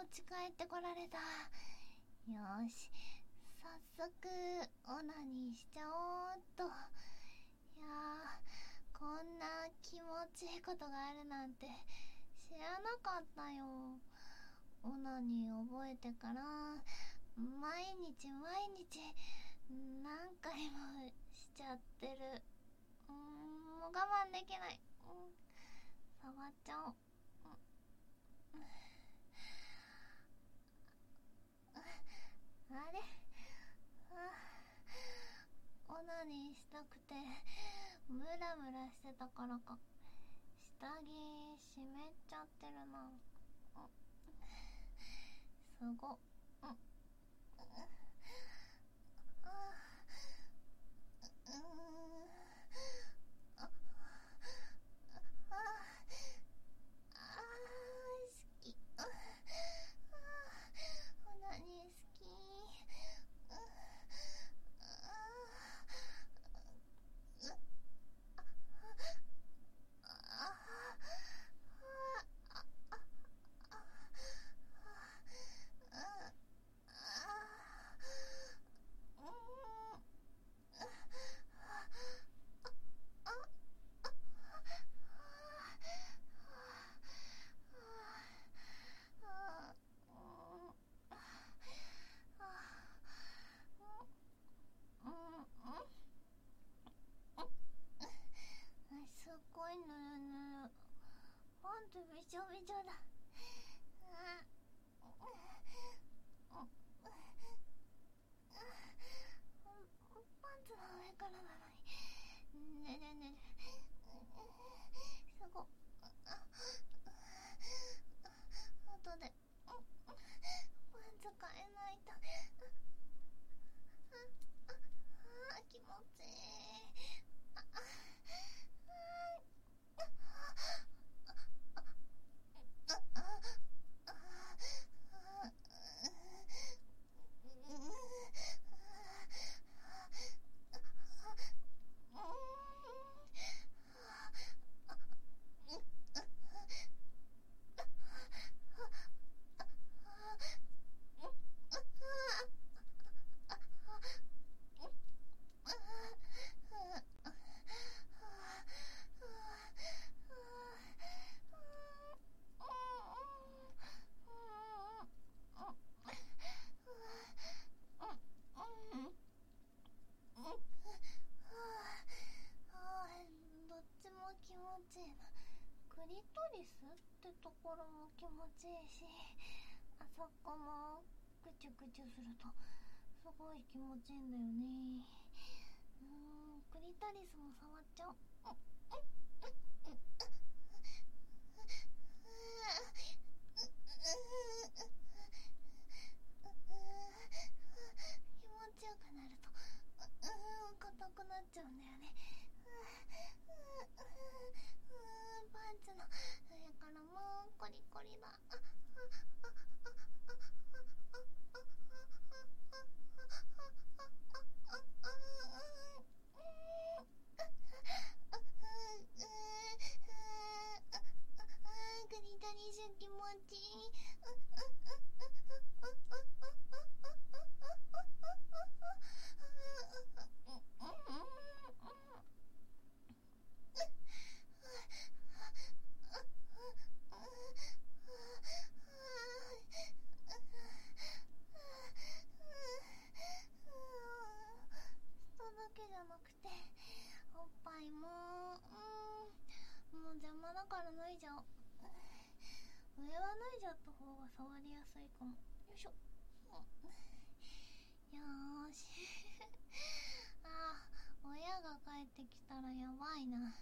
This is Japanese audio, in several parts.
ち帰ってこられた。よし、早速オナニーしちゃおうっと。いやー、こんな気持ちいいことがあるなんて知らなかったよ。オナニー覚えてから毎日何回もしちゃってる。もう我慢できない。触っちゃおう。あれ、オナニーしたくてムラムラしてたからか、下着湿っちゃってるな。すごっ。好き。オナニー好き。すっごいぬるぬる。ほんとびちょびちょだ。パンツの上からなのにねるねる。すごっ。後でパンツ変えないと。気持ちいい。どっちも気持ちいいな。クリトリスってところも気持ちいいし、あそこもクチュクチュするとすごい気持ちいいんだよね。クリトリスも触っちゃおう。気持ちよくなると硬くなっちゃうんだよね。パンツの上からもコリコリだ。グリトリス気持ちいい。下だけじゃなくておっぱいももう邪魔だから脱いじゃおう。上は脱いじゃった方が触りやすいかも。よいしょ。よーし。親が帰ってきたらやばいな。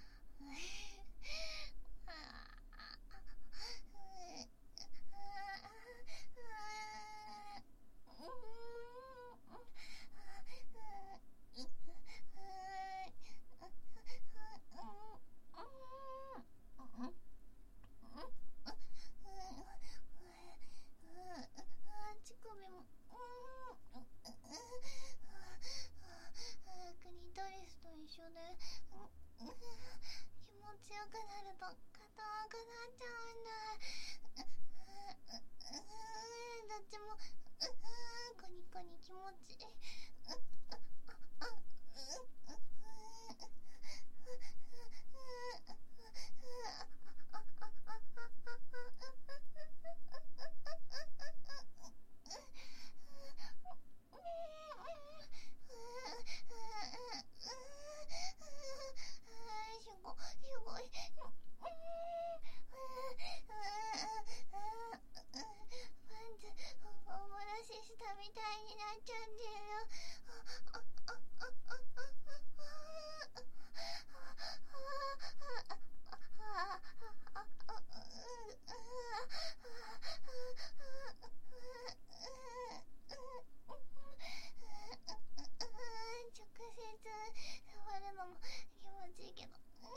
乳首もクリトリスと一緒で気持ちよくなると硬くっちもコニコニ気持ちいい。みたいになっちゃってる。直接触るのも気持ちいいけど、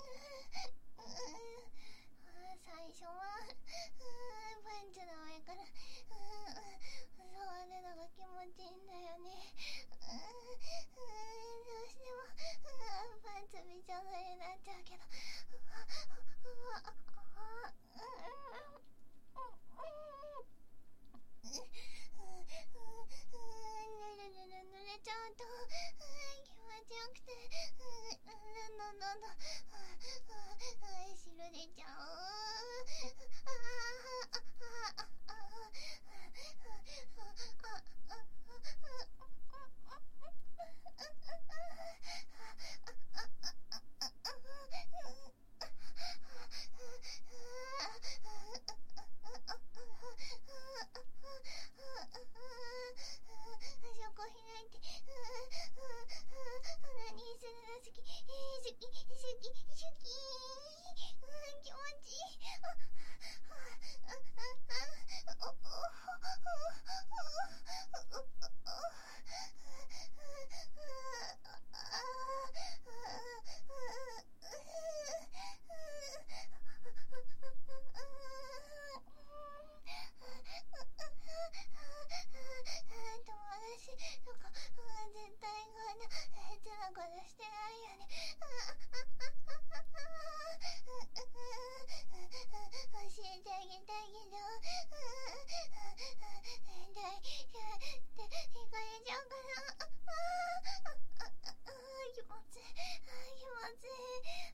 最初はパンツの上から触るのが気持ちいいんだよね。どうしてもパンツびちょ濡れになっちゃうけど、濡れちゃうと気持ちよくて、どんどん汁出ちゃう。そこ開いて、何するの好き、好き、気持ちいい。友達とか絶対こんな変なことしてないよね。教えてあげたいけど、って引かれちゃうかな。気持ちいい、気持ちいい。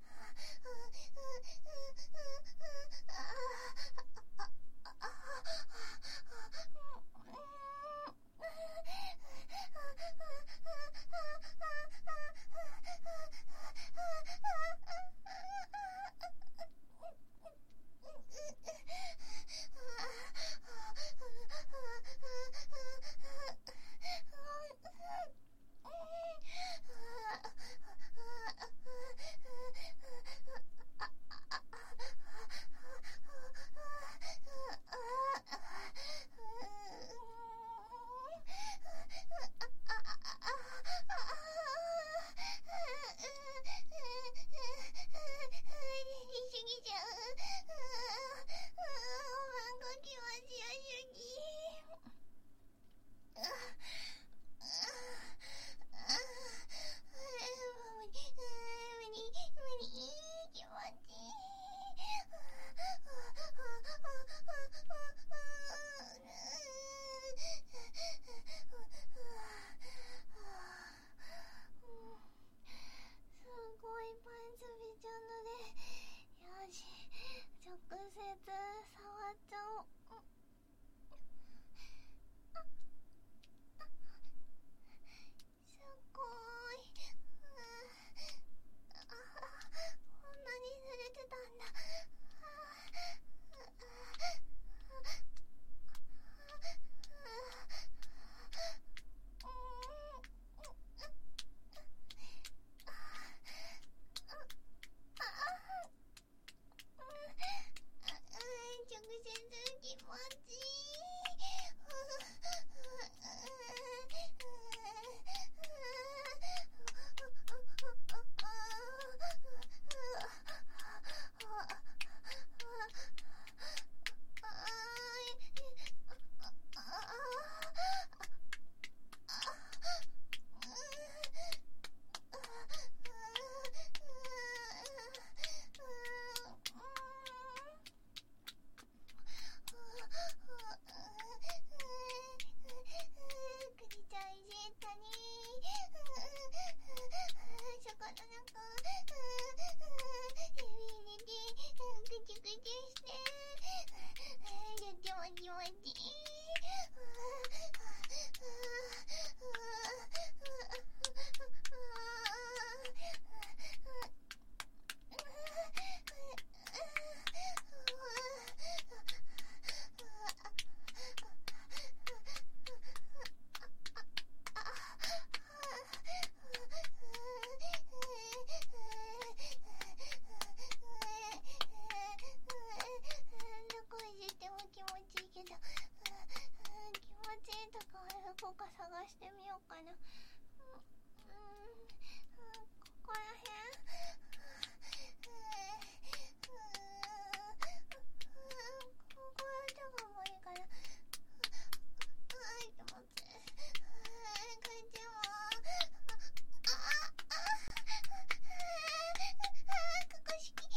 直接触っちゃおう。すごい。こんなに濡れてたんだ。直接気持ちいい。 ちいい。どこいじっても気持ちいいけど、気持ちいいとこどこか探してみようかな。ここらへん。ここらとこもいいかな。気持ちいい。こっちも。ここ好き。気持ちいい。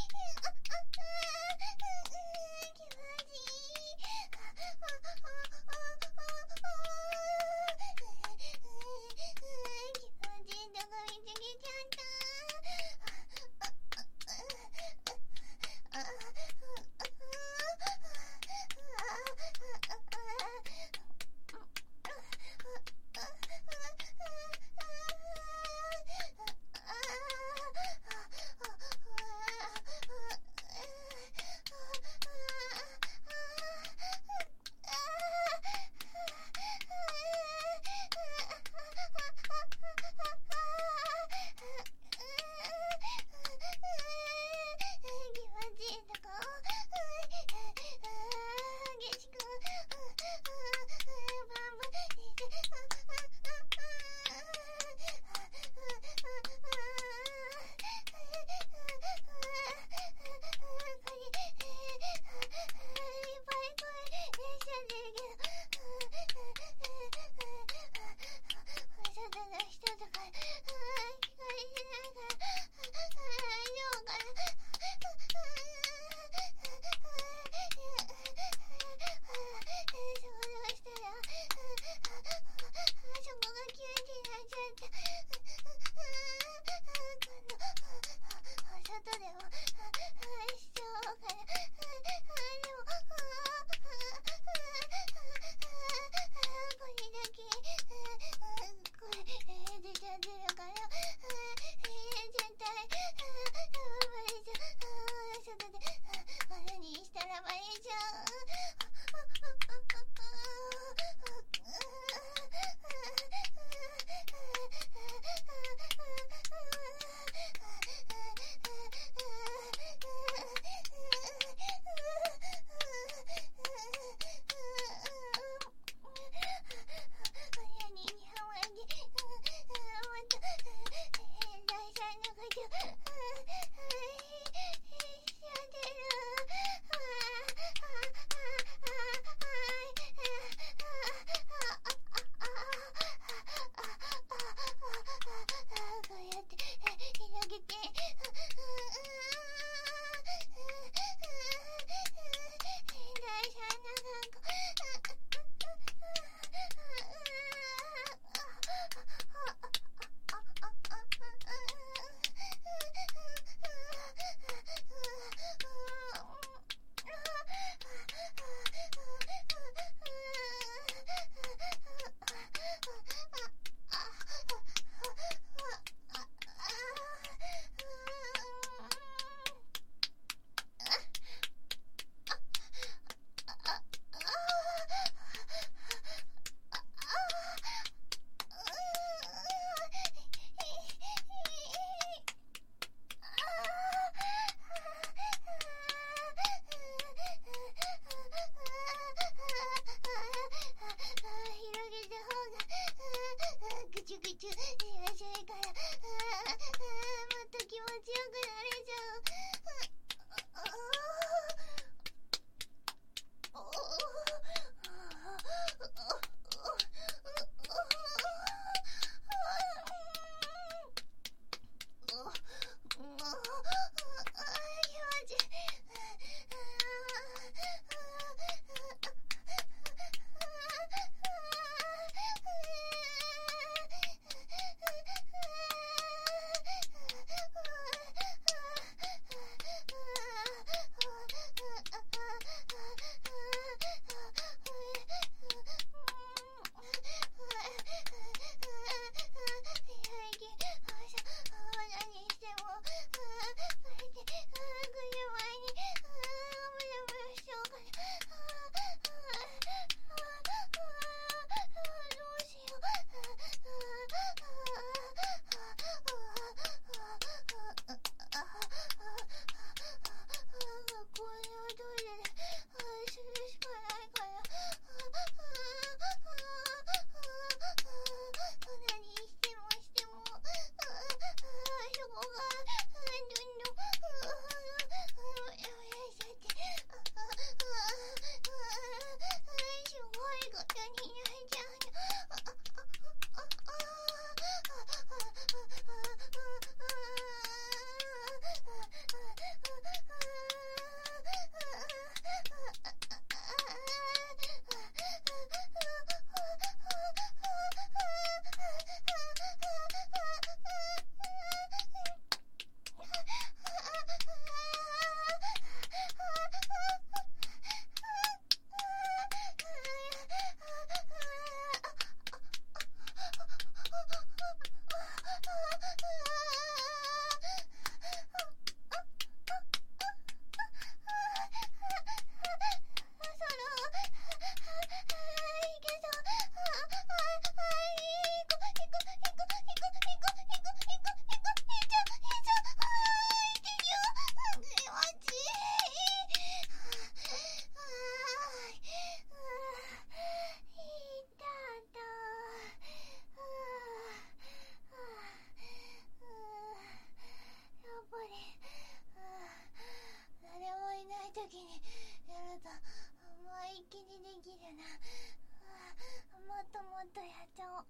もっとやっちゃおう。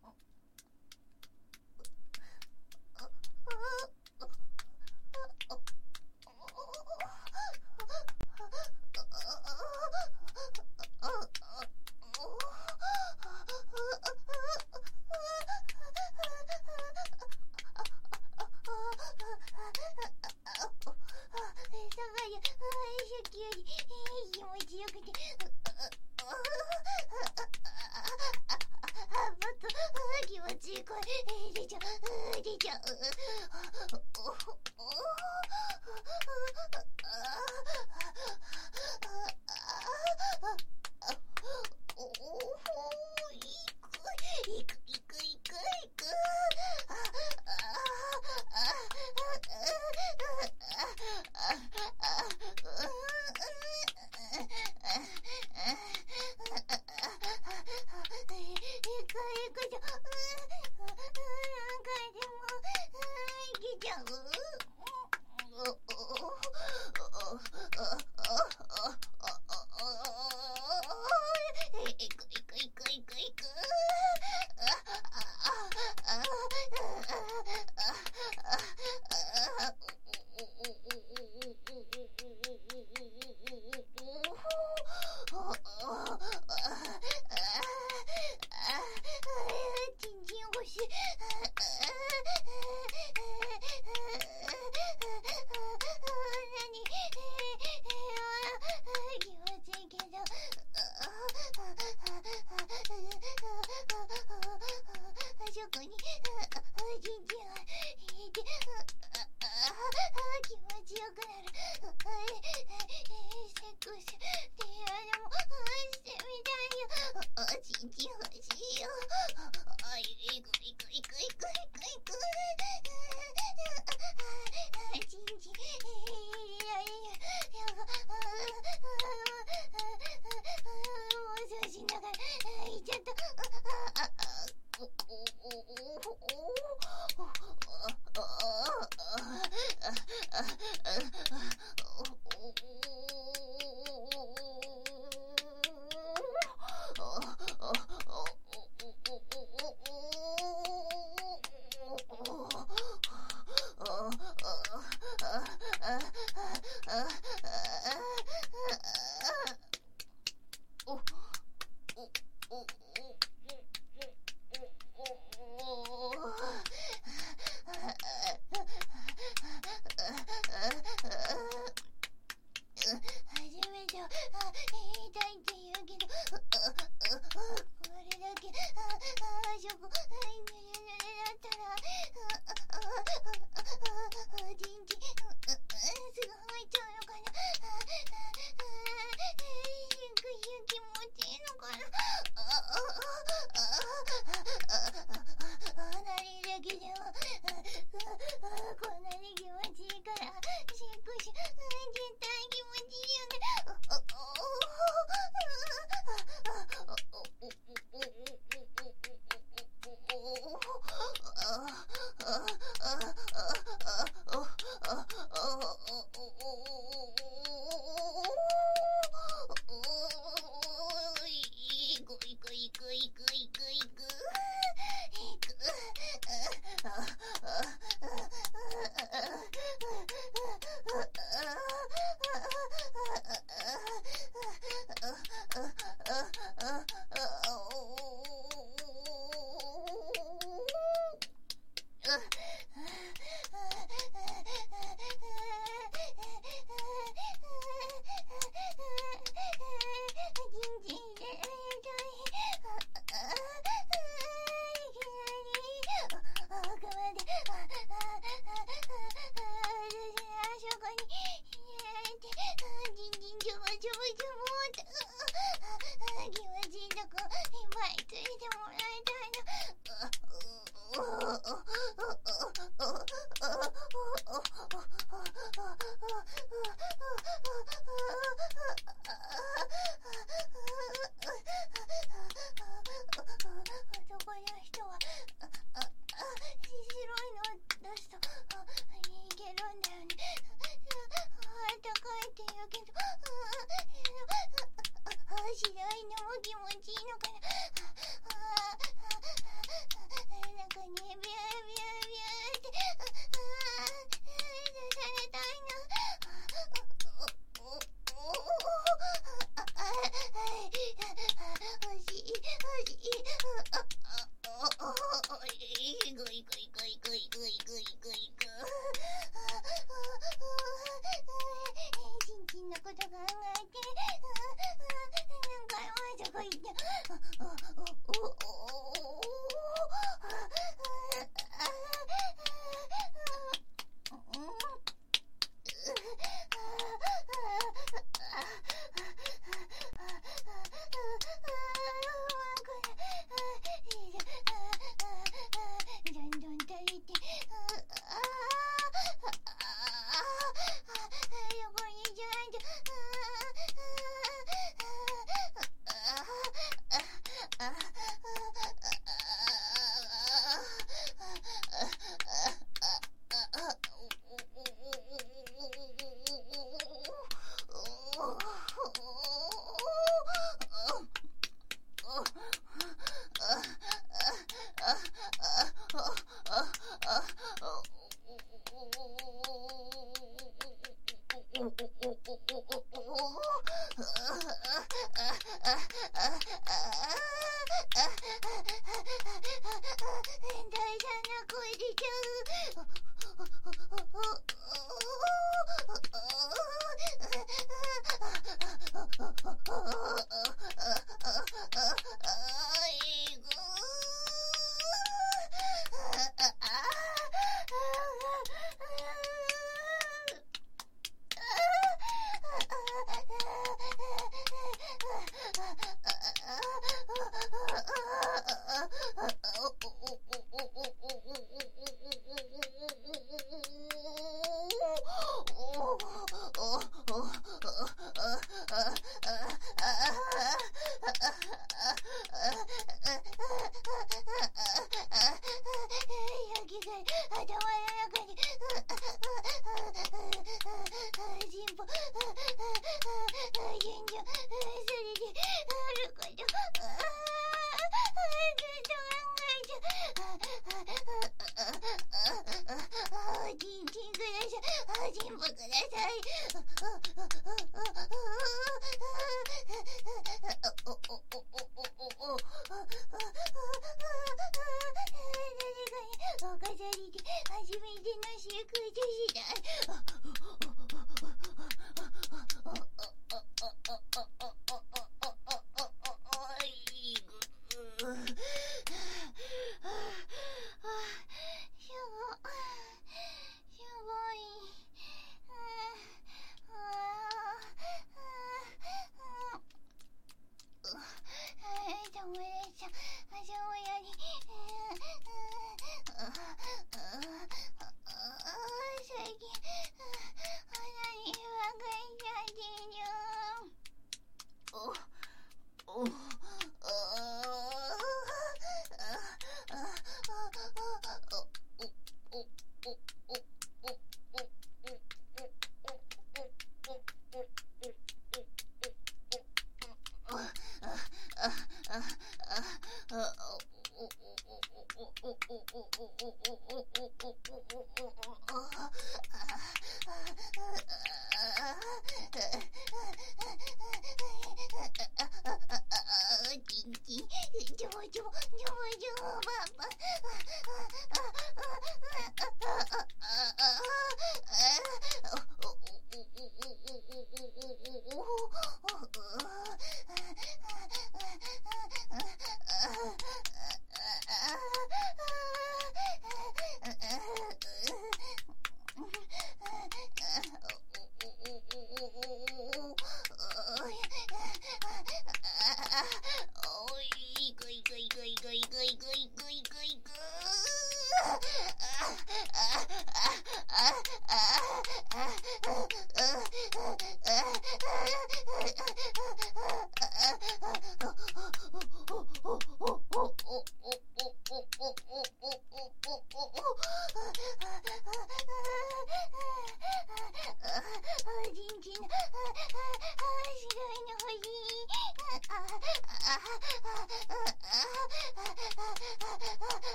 気持ちよくて気持ちいい声出ちゃう出ちゃう。いくいくいくいく。白いのも気持ちいいのかな。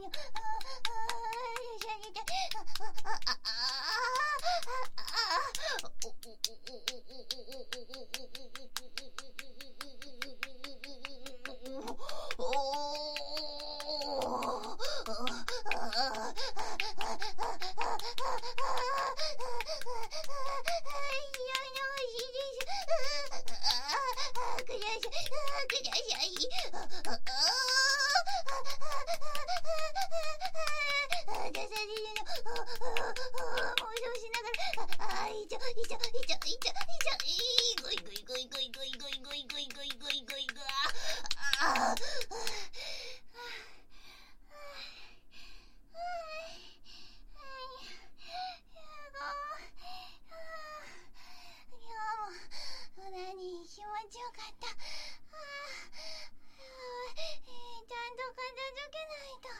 気持ちよかった。ちゃんと片付けないと。